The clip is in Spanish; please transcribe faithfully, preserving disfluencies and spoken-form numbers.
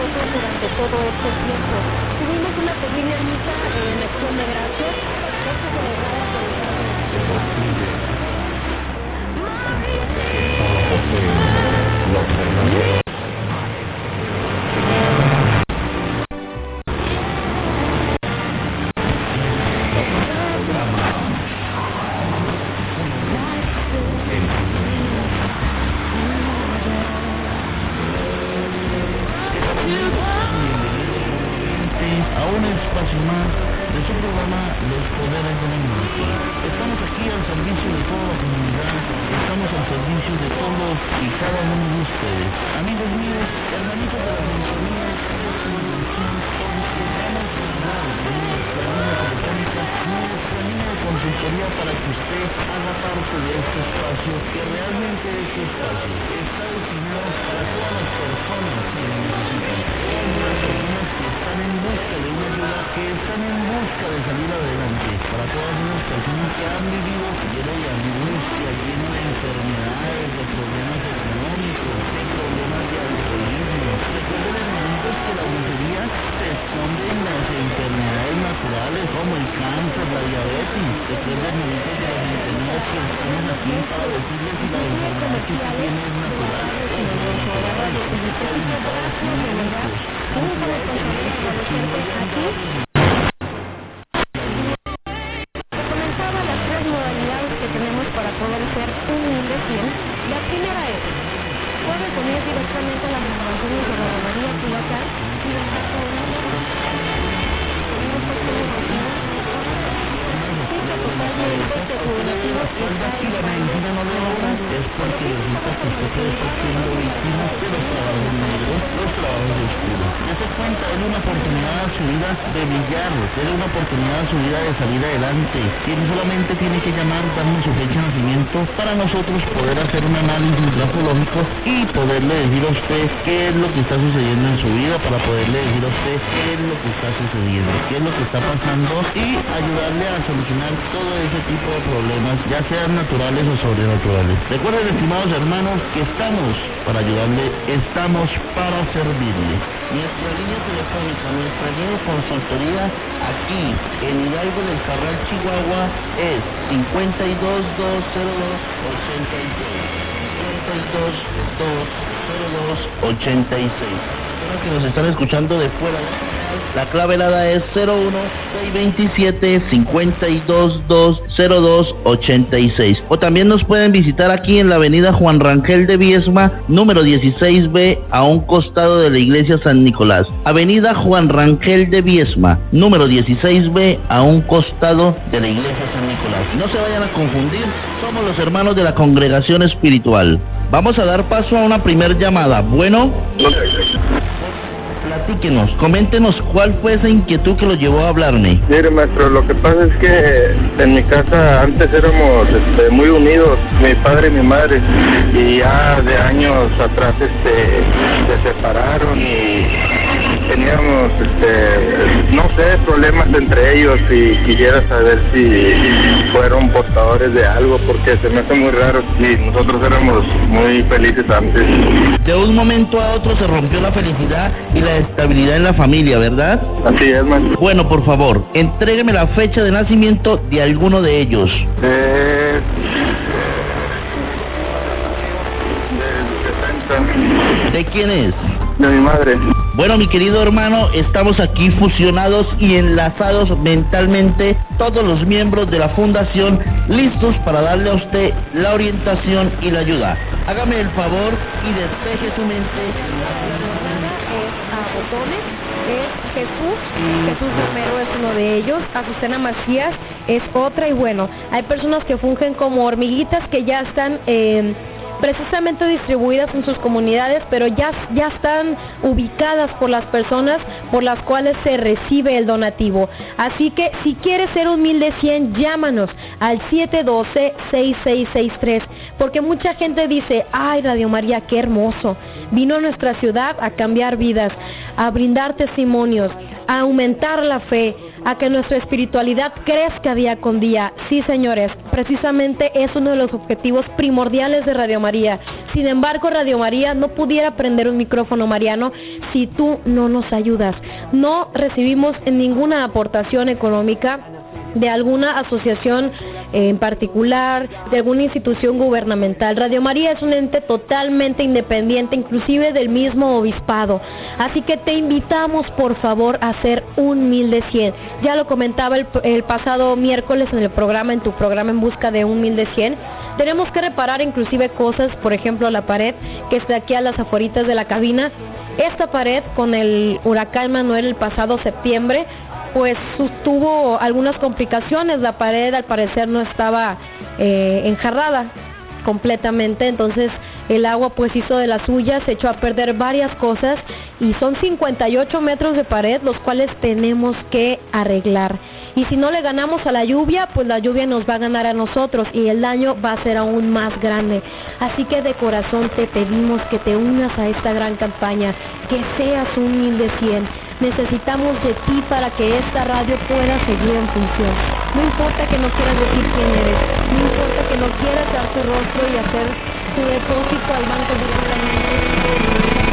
nosotros durante todo este tiempo. Tuvimos una pequeña misa en acción de gracias, esta celebrada por el a un espacio más de su programa Los Poderes de la Mente. Estamos aquí al servicio de toda la comunidad, estamos al servicio de todos y cada uno de ustedes. Amigos míos, hermanitos de la sintonía, nuestra línea telefónica, nuestra línea de consultoría para que usted haga parte de este espacio, que realmente este espacio está destinado para todas las personas que lo necesitan, todas las personas que están en busca de una ayuda, que están en busca de salir adelante, para todas esas personas que han vivido lleno de angustia, lleno de enfermedades, de problemas económicos, de problemas de alcoholismo. Recuerden, hermanitos, que la brujería se esconde en las enfermedades naturales como el cáncer, la diabetes. Recuerden, hermanitos, de las enfermedades que estamos aquí para decirles si la enfermedad que usted tiene es natural. Comenzaba las tres modalidades que tenemos para poder ser un mil de cien. La primera es, puede poner directamente las informaciones de Radio María Culiacán y del caso de una Cuando aquí la medicina no le obra es porque resulta que usted puede estar siendo víctima de los trabajos negros, los trabajos oscuros. Dese cuenta, es una oportunidad a su vida de brillar, es una oportunidad a su vida de salir adelante. Quien solamente tiene que llamar, darnos su fecha de nacimiento para nosotros poder hacer un análisis grafológico y poderle decir a usted qué es lo que está sucediendo en su vida, para poderle decir a usted qué es lo que está sucediendo, qué es lo que está pasando y ayudarle a solucionar todo ese tipo de problemas, ya sean naturales o sobrenaturales. Recuerden, estimados hermanos, que estamos para ayudarle, estamos para servirle. Nuestra línea telefónica, nuestra línea de consultoría aquí en Hidalgo del Carral, Chihuahua es cincuenta y dos, doscientos dos, ochenta y seis. cincuenta y dos, doscientos dos, ochenta y seis. Los que nos están escuchando de fuera, la clave helada es cero uno, seis veintisiete, cincuenta y dos, doscientos dos, ochenta y seis. O también nos pueden visitar aquí en la avenida Juan Rangel de Viesma, número dieciséis B, a un costado de la iglesia San Nicolás. Avenida Juan Rangel de Viesma, número dieciséis B, a un costado de la iglesia San Nicolás. No se vayan a confundir, somos los hermanos de la congregación espiritual. Vamos a dar paso a una primer llamada. Bueno, platíquenos, coméntenos cuál fue esa inquietud que lo llevó a hablarme. Mire, maestro, lo que pasa es que en mi casa antes éramos este, muy unidos, mi padre y mi madre, y ya de años atrás este, se separaron y teníamos, este, no sé, problemas entre ellos, y quisiera saber si fueron portadores de algo, porque se me hace muy raro, y nosotros éramos muy felices antes. De un momento a otro se rompió la felicidad y la estabilidad en la familia, ¿verdad? Así es, maestro. Bueno, por favor, entrégueme la fecha de nacimiento de alguno de ellos. Eh, del sesenta. ¿De quién es? De mi madre. Bueno, mi querido hermano, estamos aquí fusionados y enlazados mentalmente, todos los miembros de la fundación, listos para darle a usted la orientación y la ayuda. Hágame el favor y despeje su mente. A botones es Jesús, Jesús Romero es uno de ellos, Azucena Macías es otra, y bueno, hay personas que fungen como hormiguitas que ya están eh, precisamente distribuidas en sus comunidades, pero ya, ya están ubicadas por las personas por las cuales se recibe el donativo. Así que si quieres ser un mil de cien, llámanos al siete uno dos, seis seis seis tres, porque mucha gente dice, ay, Radio María, qué hermoso, vino a nuestra ciudad a cambiar vidas, a brindar testimonios, a aumentar la fe, a que nuestra espiritualidad crezca día con día. Sí, señores, precisamente es uno de los objetivos primordiales de Radio María. Sin embargo, Radio María no pudiera prender un micrófono, Mariano, si tú no nos ayudas. No recibimos ninguna aportación económica de alguna asociación en particular, de alguna institución gubernamental. Radio María es un ente totalmente independiente, inclusive del mismo obispado. Así que te invitamos, por favor, a hacer un mil de cien. Ya lo comentaba el, el pasado miércoles en el programa, en tu programa En Busca de un mil de cien. Tenemos que reparar inclusive cosas, por ejemplo, la pared que está aquí a las afueritas de la cabina. Esta pared, con el huracán Manuel el pasado septiembre, pues tuvo algunas complicaciones. La pared al parecer no estaba eh, enjarrada completamente, entonces el agua pues hizo de las suyas, se echó a perder varias cosas y son cincuenta y ocho metros de pared los cuales tenemos que arreglar. Y si no le ganamos a la lluvia, pues la lluvia nos va a ganar a nosotros y el daño va a ser aún más grande. Así que de corazón te pedimos que te unas a esta gran campaña, que seas un mil de cien. Necesitamos de ti para que esta radio pueda seguir en función. No importa que no quieras decir quién eres, no importa que no quieras dar tu rostro y hacer tu depósito al banco directamente.